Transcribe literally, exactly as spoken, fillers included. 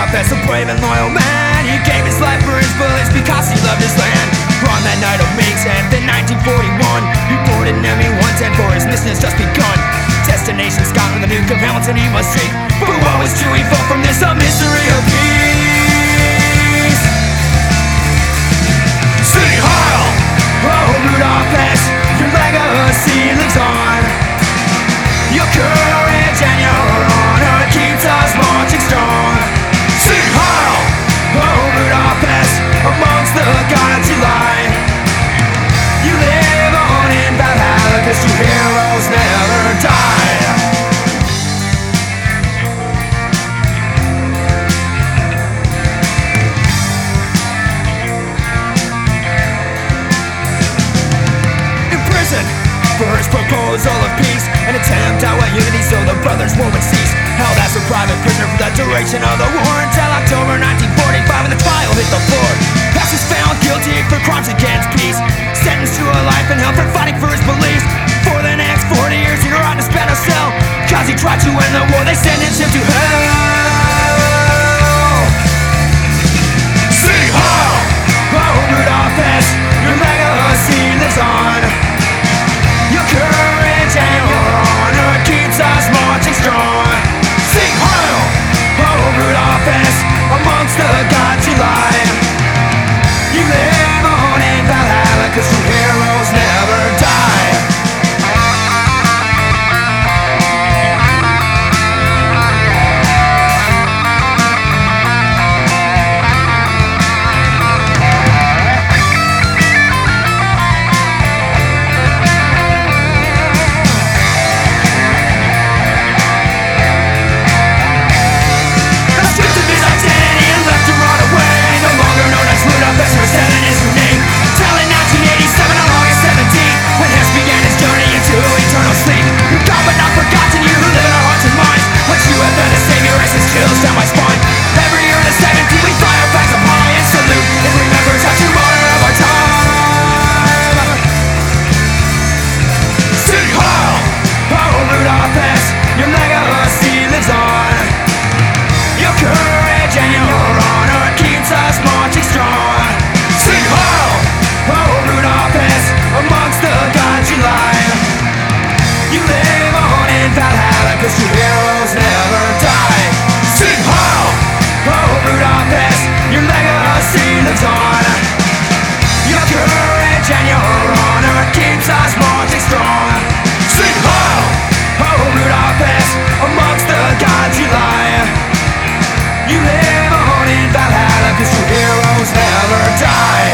Rudolph, a brave and loyal man. He gave his life for his bullets because he loved his land. On that night of May tenth in nineteen forty-one, he boarded an M E one ten for his mission has just begun. Destination Scotland, the Duke of Hamilton he must seek. But what was true, he fought from this, a mystery of peace. Sing Heil! Oh, Rudolph, your legacy lives on. Your courage and your honor keeps us marching strong. Sing Heil! Oh, Rudolph, amongst the gods you lie. You live on in Valhalla, cause true heroes never die. In prison for his proposal of peace, an attempt at what unity so the brothers' war would cease. Held as a private prisoner for the duration of the war until October nineteen forty-five, when the trial hit the floor. Hess was found guilty for crimes against peace, sentenced to a life in hell for fighting for his beliefs. For the next forty years he rotted in a Spanish cell, cause he tried to end the war, they sentenced him to hell. Sing Heil! Oh, Rudolph, your legacy lives on. Your courage and your honor keeps us marching strong. Sing Heil! Oh, Rudolph, amongst the gods you lie. You live on in Valhalla, cause true heroes never die. Chills down my spine. Every year the seventeenth we fly our flags up high and salute. It remembers our true honor of our time. Sing Heil! Oh, Rudolph, your legacy lives on. Your courage and your honor keeps us marching strong. Sing Heil! Oh, Rudolph, amongst the gods you lie. You live on in Valhalla, cause true heroes never die. Sing Heil! Oh, Rudolph, your legacy lives on. Your courage and your honor keeps us marching strong. Sing Heil! Oh, Rudolph, amongst the gods you lie. You live on in Valhalla, cause true heroes never die.